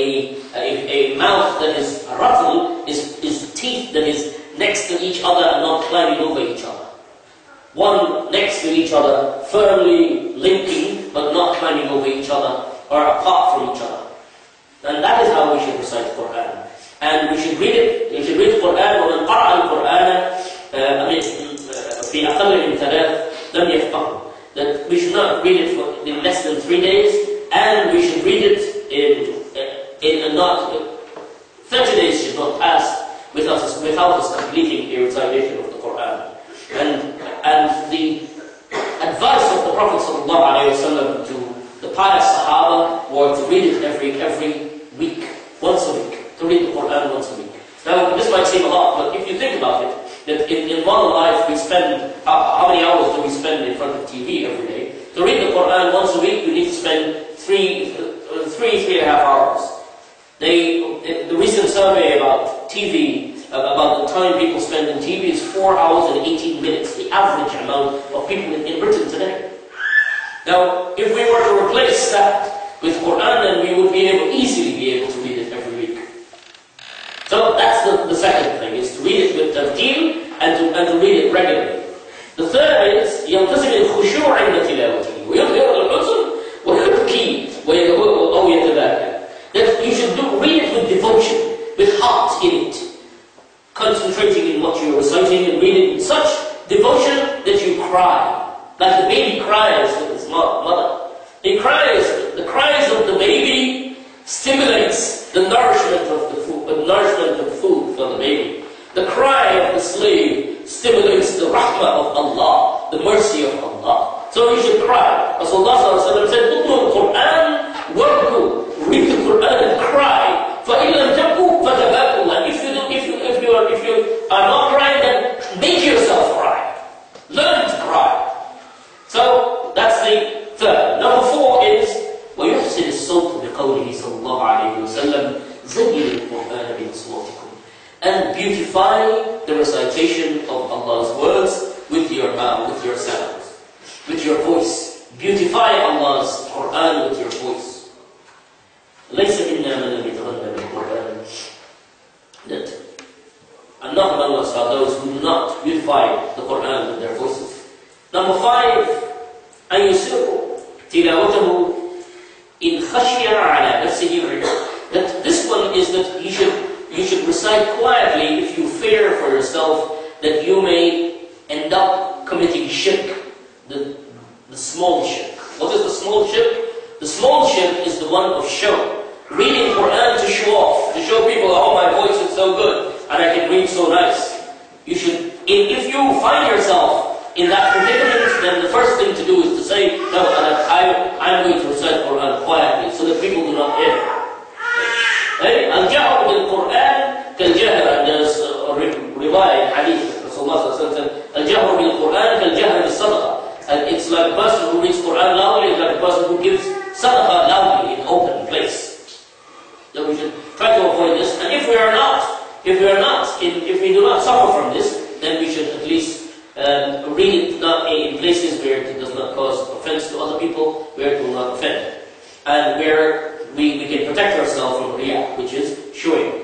a mouth that is ratl, is teeth that is next to each other and not climbing over each other. One next to each other, firmly linking, but not climbing over each other or apart from each other. And that is how we should recite the Quran. And we should read it. We should read the Quran. وَمَنْ قَرَأَ الْقُرْآنَ في أقل من 3 لم يفقهه. That we should not read it in less than 3 days, and we should read it in not 30 days should not pass without us completing a recitation of the Quran. And the advice of the Prophet ﷺ to the pious Sahaba was to read it every week, once a week, to read the Quran once a week. Now, this might seem a lot, but if you think about it, that in modern life we spend, how many hours do we spend in front of TV every day? To read the Quran once a week, we need to spend 3.5 hours. The recent survey about TV, about the time people spend in TV, is 4 hours and 18 minutes, the average amount of people in Britain today. Now, if we were to replace that with Quran, then we would easily be able to read it every week. So that's the second thing, is to read it with tartil and to read it regularly. The third is يلتزم الخشوع عند تلاوته ويظهر الحزن ويبكي أو يتباكى. That you should read it with devotion, with heart in it, concentrating in what you're reciting and reading with such devotion that you cry, like the baby cries with his mother. The cries of the baby stimulates the nourishment of food for the baby. The cry of the slave stimulates the rahmah of Allah, the mercy of Allah. So you should cry. Rasulullah said, "Utlu al-Quran wabku." Read the Quran and cry. فَإِنْ لَمْ تَبْكُوا فَتَبَاكُوا. And if you are not crying, then make yourself cry. Learn to cry. So that's the third. Number 4 is وَيُحْسِنِ الصَّوْتُ بِقَوْلِهِ صلى الله عليه وسلم زَيِّنُوا الْقُرْآنَ بِأَصْوَاتِكُمْ. And beautify the recitation of Allah's words with your mouth, with your sounds, with your voice. Beautify Allah's Quran with your voice. لَيْسَ مِنَّا مَنْ لَمْ يَتَغَنَّى بِالْقُرْآنِ. That are not among us are those who do not beautify the Quran with their voices. Number 5, أن يسروا تلاوته إن خشي على نفسه. That this one is that you should recite quietly if you fear for yourself that you may end up committing shirk, the small shirk. What is the small shirk? The small shirk is the one of show. Reading Quran to show off, to show people, oh, my voice is so good and I can read so nice. You should, if you find yourself in that predicament, then the first thing to do is to say, no, I'm going to recite Quran quietly so that people do not hear. Al-Jahar bil-Quran kal-Jahar, and there's a riwayah in hadith, Rasulullah said, Al-Jahar bil-Quran kal-Jahar bil-Sadaqah. And it's like a person who reads Quran loudly, it's like a person who gives Sadaqah loudly in open place. So we should try to avoid this. And if we do not suffer from this, then we should at least read it not in places where it does not cause offense to other people, where it will not offend, and where we can protect ourselves from riyah, which is showing.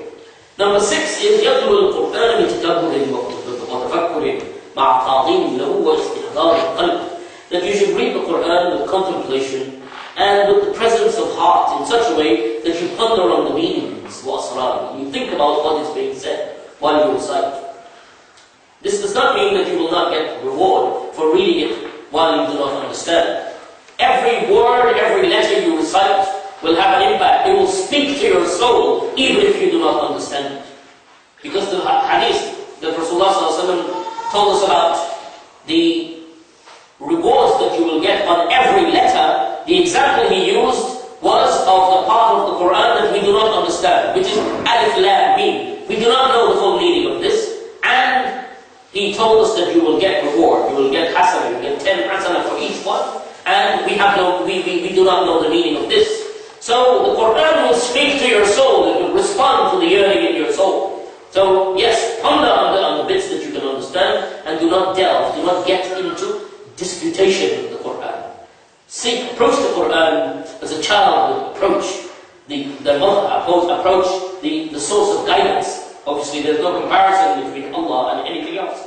Number 6 is يتلو القرآن بتدبر وتفكر مع تعظيم له واستحضار القلب. That you should read the Quran with contemplation and with the presence of heart in such a way that you ponder on the meanings, you think about what is being said while you recite. This does not mean that you will not get reward for reading it while you do not understand. Every word, every letter you recite will have an impact. It will speak to your soul even if you do not understand it. Because the hadith that Rasulullah ﷺ told us about the rewards that you will get on every letter, the example he used was of the part of the Quran that we do not understand, which is Alif Lam Mim. We do not know the full meaning of this, and he told us that you will get reward, you will get hasana, you will get 10 hasana for each one, and we do not know the meaning of this. So the Quran will speak to your soul, it will respond to the yearning in your soul. So yes, ponder on the bits that you can understand, and do not delve, do not get into disputation with the Quran. Approach the Quran as a child would approach the mother, approach the source of guidance. Obviously there's no comparison between Allah and anything else.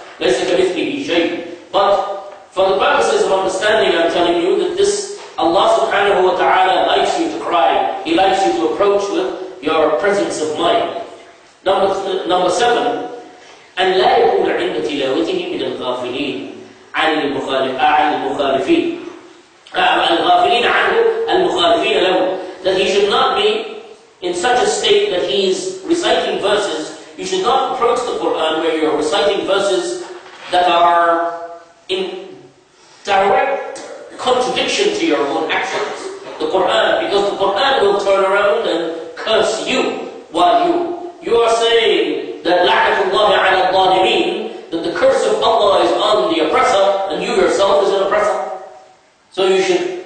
But for the purposes of understanding, I'm telling you that this Allah subhanahu wa ta'ala likes you to cry. He likes you to approach with your presence of mind. Number 7, أن لا يكون عند تلاوته من الغافلين عن المخالفين الغافلين عنه المخالفين له. That he should not be in such a state that he is reciting verses. You should not approach the Quran where you are reciting verses that are in direct contradiction to your own actions. The Quran, because the Quran will turn around and curse you while you are saying that la'natullah ala al-zalimeen, that the curse of Allah is on the oppressor, and you yourself is an oppressor. So you should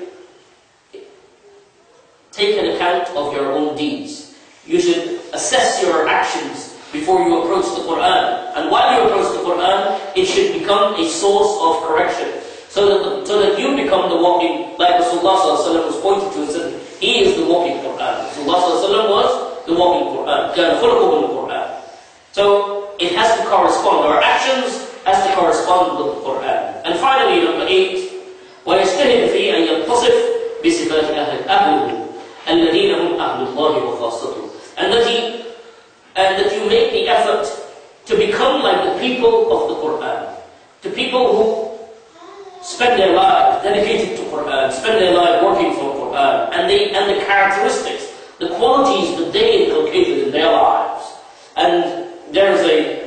take an account of your own deeds. You should assess your actions before you approach the Quran. And while you approach the Quran, it should become a source of correction. So that you become the walking, like Rasulullah ﷺ was pointed to and said, he is the walking Quran. Rasulullah ﷺ was the walking Quran. كان خلقه بالقرآن. So it has to correspond. Our actions has to correspond with the Quran. And finally, number 8, ويجتهد في أن يتصف بصفات أهله الذين هم أهل الله وخاصته. And that you make the effort to become like the people of the Quran, the people who spend their life dedicated to Quran, spend their life working for Quran, and the characteristics, the qualities that they inculcated in their lives. And there's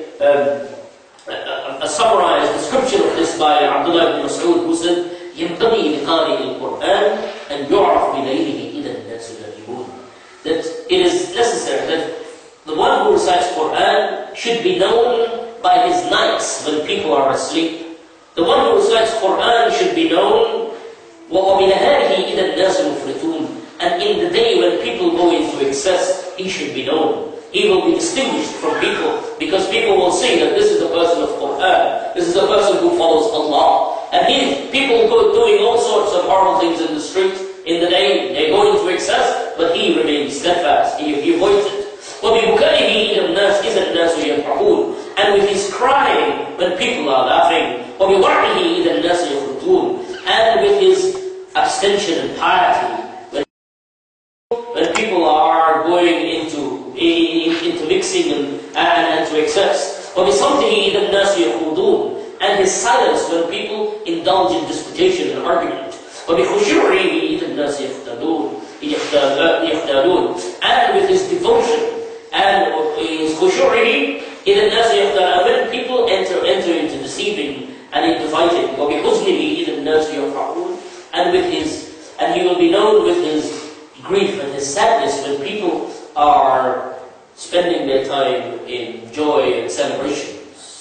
a summarized description of this by Abdullah ibn Mas'ud, who said, ينبغي لقارئ القرآن أن يعرف بليله إذا الناس نائمون. That it is necessary that the one who recites Quran should be known by his nights when people are asleep. The one who recites Quran should be known وَبِنَهَارِهِ إِذَا النَّاسُ مُفْرِطُونَ. And in the day when people go into excess, he should be known. He will be distinguished from people, because people will see that this is a person of Quran, this is a person who follows Allah. And people go doing all sorts of horrible things in the street in the day, they go into excess, but he remains steadfast, he avoids it. وَبِبُكَائِهِ إِذَا النَّاسِ إِذَا النَّاسُ يَضْحَكُونَ. And with his crying when people are laughing. وَبِوَعْدِهِ إِذَا النَّاسِ يَخْرُجُونَ. And with his abstention and piety when people are going into mixing and to excess. وَبِصَمْتِهِ إِذَا النَّاسُ يَخُوضُونَ. And his silence when people indulge in disputation and argument. وَبِخُشُوعِهِ إِذَا النَّاسِ يَخْتَالُونَ. And with his devotion and his خُشُوعِهِ إِذَا النَّاسِ يَخْتَالُونَ. When people enter into deceiving and into fighting. وَبِحُزْنِهِ إِذَا النَّاسِ يَفْرَحُونَ. And he will be known with his grief and his sadness when people are spending their time in joy and celebration.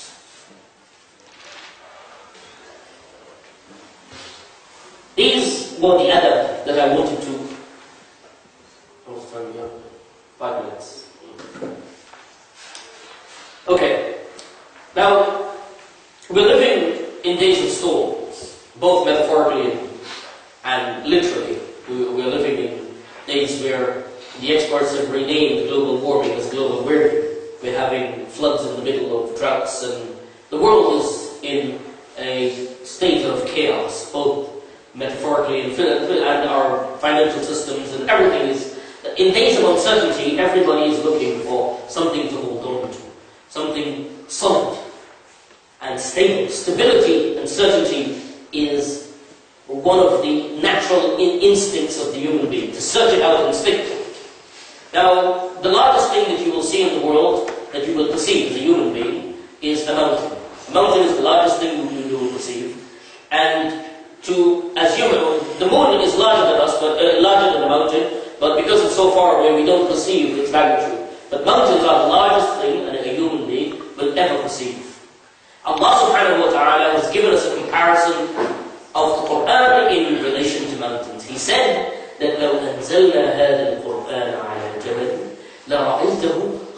These were the adab that I wanted to. How much time we have? 5 minutes. Okay. Now, we're living in days of storms, both metaphorically and literally. We're living in days where the experts have renamed global warming as global warming. We have having floods in the middle of droughts, and the world is in a state of chaos, both metaphorically and our financial systems, and everything is, in days of uncertainty, everybody is looking for something to hold on to, something solid and stable. Stability and certainty is one of the natural instincts of the human being, to search it out and stick to it. Now, the largest thing that you will see in the world, that you will perceive as a human being, is a mountain. A mountain is the largest thing you will perceive. And as human, the moon is larger than us, but larger than the mountain, but because it's so far away, we don't perceive its magnitude. But mountains are the largest thing that a human being will ever perceive. Allah subhanahu wa ta'ala has given us a comparison of the Qur'an in relation to mountains. He said that لو أنزلنا هذا القرآن على جبل لرأيته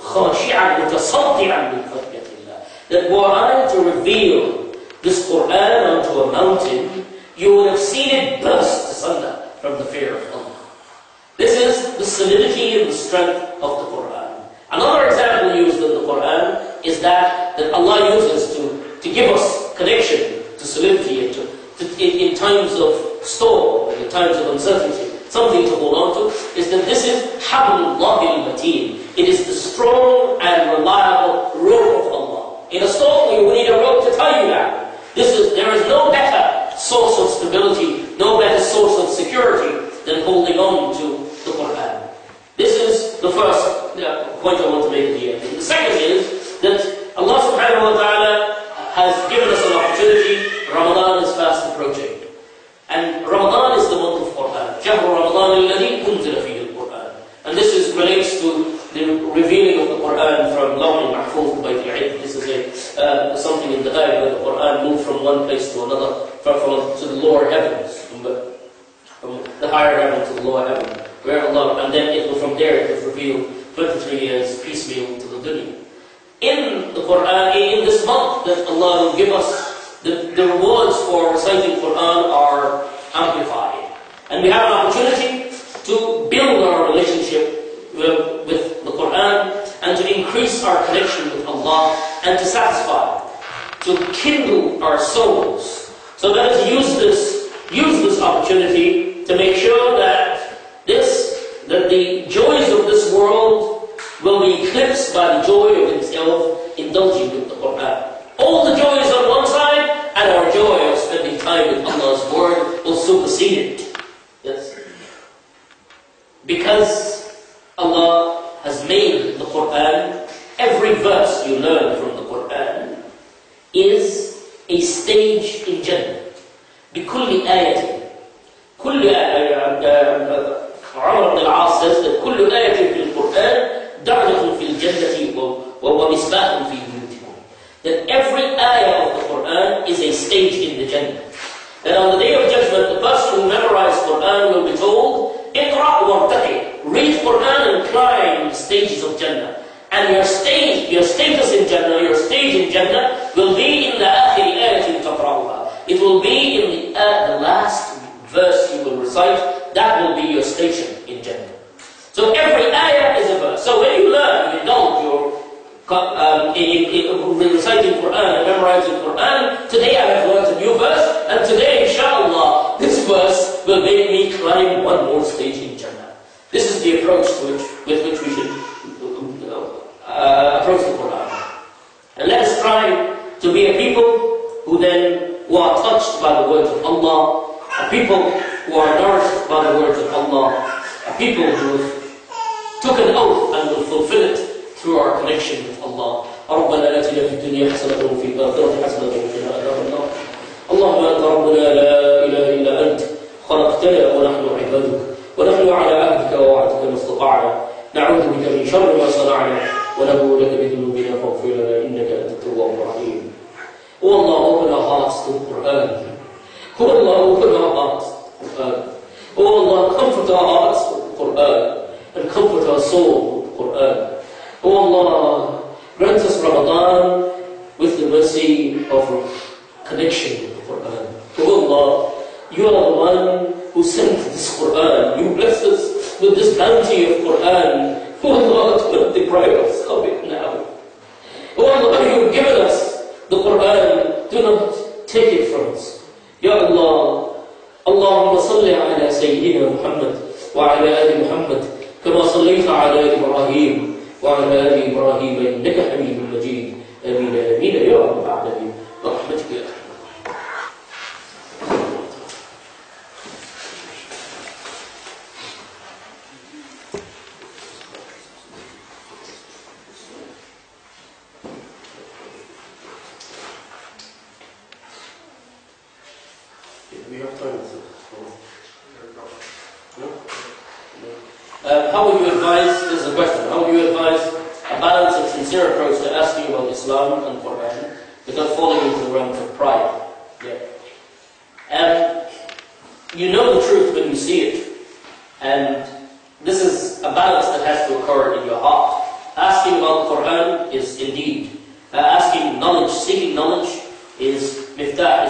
خاشعا متصدعا من خشية الله. That were I to reveal this Qur'an onto a mountain, you would have seen it burst asunder from the fear of Allah. This is the solidity and the strength of the Qur'an. Another example used in the Qur'an is that Allah uses to give us connection to solidity and in times of storm, in times of uncertainty, something to hold on to, is that this is Hablullah al-Mateen. It is the strong and reliable rope of Allah. In a storm, you need a rope to tie you down. There is no better source of stability, no better source of security than holding on to the Qur'an. This is the first point I want to make at the end. The second is that Allah subhanahu wa ta'ala has given us an opportunity. Ramadan is fast approaching. And Ramadan is the month of Qur'an. شهر رمضان الذي أنزل فيه القرآن. And this relates to the revealing of the Qur'an from Lawh al-Mahfuz to Bayt al-Ilm. This is something in the ayah where the Qur'an moved from one place to another, to the lower heavens, from the higher heaven to the lower heaven, where Allah, and then from there it was revealed 23 years piecemeal to the dunya. In the Qur'an, in this month that Allah will give us, the rewards for reciting Qur'an are amplified. And we have an opportunity to build our relationship with the Qur'an and to increase our connection with Allah and to satisfy, to kindle our souls. So let us use this opportunity to make sure that the joys of this world will be eclipsed by the joy of indulging with the Qur'an. All the joys on one side, and our joy of spending time with Allah's Word will supersede it. Yes. Because Allah has made the Qur'an, every verse you learn from the Qur'an is a stage in Jannah. بكل آية. عمر بن العاص says that كل آية في القرآن درجة في الجنة ومصباح في بيوتكم. That every ayah of the Qur'an is a stage in the Jannah. That on the Day of Judgment, the person who memorized Qur'an will be told, اقرأ وارتقي, read Qur'an and climb the stages of Jannah. And your status in Jannah, your stage in Jannah will be in the آخر آية تقرأها. It will be in the last verse you will recite. That will be your station in Jannah. So every ayah is a verse. So when you learn, you indulge your in reciting Qur'an and memorizing Qur'an, today I have learned a new verse, and today, inshallah, this verse will make me climb one more stage in Jannah. This is the approach with which we should approach the Qur'an. And let us try to be a people who are touched by the words of Allah, a people who are nourished by the words of Allah, a people who took an oath and will fulfill it through our connection with Allah. ربنا آتنا في الدنيا حسنة وفي الآخرة حسنة وقنا عذاب النار. اللهم أنت ربنا لا إله إلا أنت خلقتنا ونحن عبادك ونحن على عهدك ووعدك ما استطعنا نعوذ بك من شر ما صنعنا ونبوء لك بذنوبنا فاغفر لنا إنك أنت التواب الرحيم. Oh Allah, open our hearts to the Qur'an. Oh Allah, open our hearts to the Qur'an. Oh Allah, comfort our hearts with the Qur'an and comfort our soul with the Qur'an. Oh Allah, grant us Ramadan with the mercy of connection with the Qur'an. Oh Allah, you are the one who sent this Qur'an. You bless us with this bounty of Qur'an. Oh Allah, do not deprive us of it now. take it from us. Ya Allah, Allahumma salli ala Sayyidina Muhammad wa ala ali Muhammad kama sallaita ala Ibrahim wa ala ali Ibrahim innaka Hamidun Majid. Amin, amin, ya Rabbal Alamin. Rahmatika ya Rahman. We have time. How would you advise, this is a question, how would you advise a balanced and sincere approach to asking about Islam and Quran without falling into the realms of pride? You know the truth when you see it, and this is a balance that has to occur in your heart. Asking about the Quran is indeed, asking knowledge, seeking knowledge is miftah,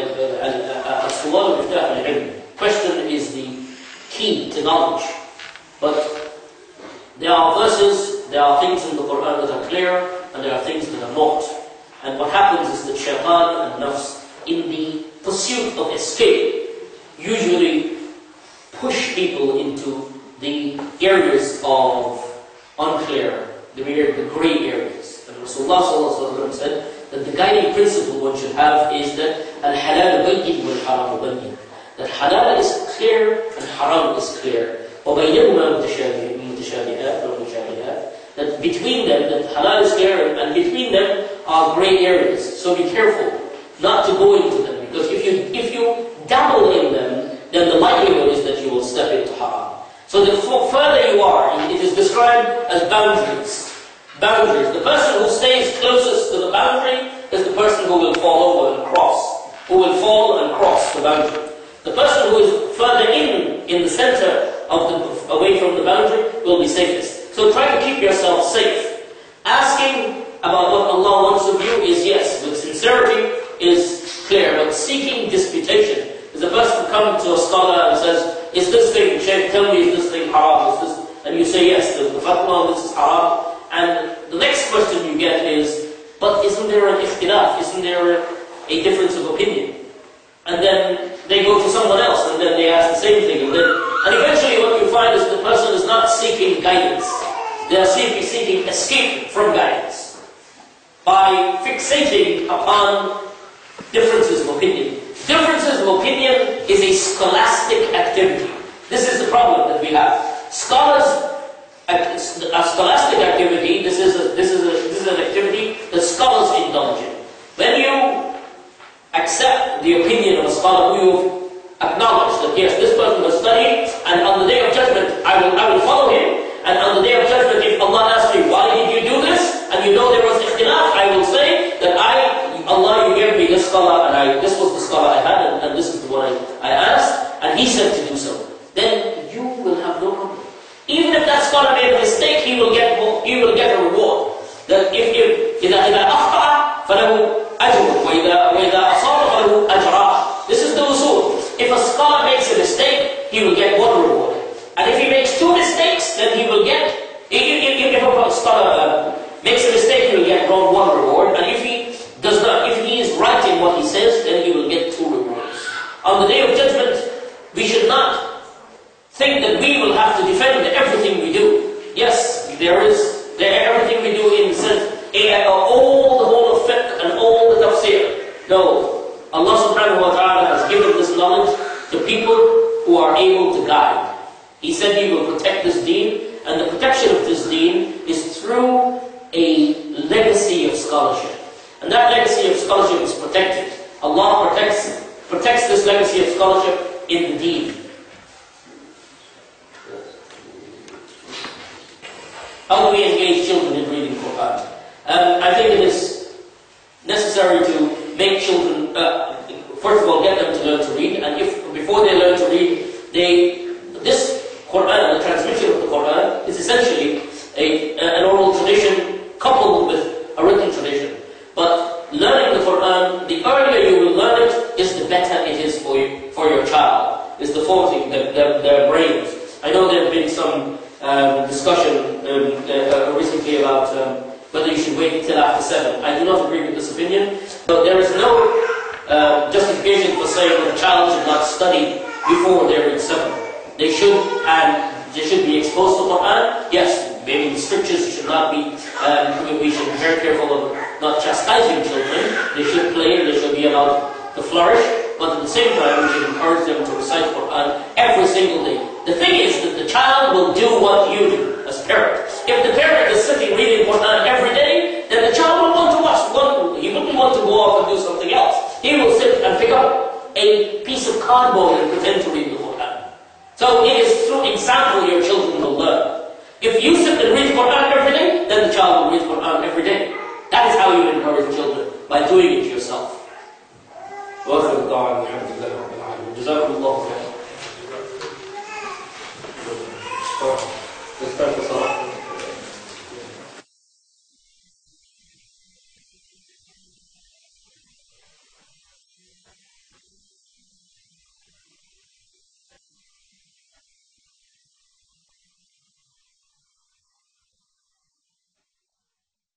as-su'al miftah al-ilm. Question is the key to knowledge. But there are verses, there are things in the Quran that are clear, and there are things that are not. And what happens is that shaitan and nafs, in the pursuit of escape, usually push people into the areas of unclear, the grey areas. And Rasulullah ﷺ said that the guiding principle one should have is that al-halal bayyin wal-haram bayyin. That halal is clear and haram is clear. وَبَيْنَهُمَا مُتَشَابِهَاتٌ وَمُتَشَابِهَاتٌ. That between them, that halal is clear, and between them are grey areas. So be careful not to go into them, because if you dabble in them, then the likelihood is that you will step into haram. So the further you are, it is described as boundaries. Boundaries. The person who stays closest to the boundary is the person who will fall over and cross. Who will fall and cross the boundary. The person who is further in the center away from the boundary will be safest. So try to keep yourself safe. Asking about what Allah wants of you is yes, with sincerity is clear, but seeking disputation is a person who comes to a scholar and says, is this thing, Shaykh, tell me, is this thing haram? Is this? And you say yes, the fatwa, this is haram. And the next question you get is, but isn't there an ikhtilaf? Isn't there a difference of opinion? And then they go to someone else, and then they ask the same thing. And eventually what you find is the person is not seeking guidance. They are simply seeking escape from guidance by fixating upon differences of opinion. Differences of opinion is a scholastic activity. This is the problem that we have. Scholars, a scholastic activity, this is an activity that scholars indulge in. When you accept the opinion of a scholar who you acknowledge that yes, this person was studying, and on the day of judgment I will follow him, and on the day of judgment if Allah asks me, why did you do this? And you know there was ikhtilaf, I will say that Allah, you gave me this scholar, and this was the scholar I had, and this is the one I asked, and he said to do so. Then you will have no problem. Even if that scholar made a mistake, he will get a reward. That if إذا أخطأ فله أجر وإذا أصاب فله أجران. This is the usul. If a scholar makes a mistake, he will get one reward. And if he makes two mistakes, then he will get, if a scholar makes a mistake, he will get one reward. And if he does not, if he is right in what he says, then he will get two rewards. On the day of judgment, we should not think that we will have to defend everything we do. Yes, everything we do in the sense, the whole of fiqh and all the tafsir. No. Allah subhanahu wa ta'ala has given this knowledge to people who are able to guide. He said He will protect this deen, and the protection of this deen is through a legacy of scholarship. And that legacy of scholarship is protected. Allah protects this legacy of scholarship in the deen. How do we engage children in reading Quran? I think it is necessary to make children, first of all, get them to learn to read, and if before they learn to read, this Quran, the transmission of the Quran, is essentially an oral tradition coupled with a written tradition. But learning the Quran, the earlier you will learn it, is the better it is for your child, is the formative their brains. I know there have been some discussion recently about whether you should wait until after 7. I do not agree with this opinion, but there is no justification for saying that a child should not study before they reach 7. They should be exposed to Quran. Yes, maybe the strictures should not be, we should be very careful of not chastising children. They should play, they should be allowed to flourish, but at the same time we should encourage them to recite Quran every single day. The thing is that the child will do what you do as parents. If the parent is sitting reading Quran every day, then the child will want to watch. He wouldn't want to go off and do something else. He will sit and pick up a piece of cardboard and pretend to read the Quran. So it is through example your children will learn. If you sit and read Quran every day, then the child will read Quran every day. That is how you encourage children, by doing it yourself. وآخر دعوانا الحمد لله رب العالمين. جزاكم الله خيرا.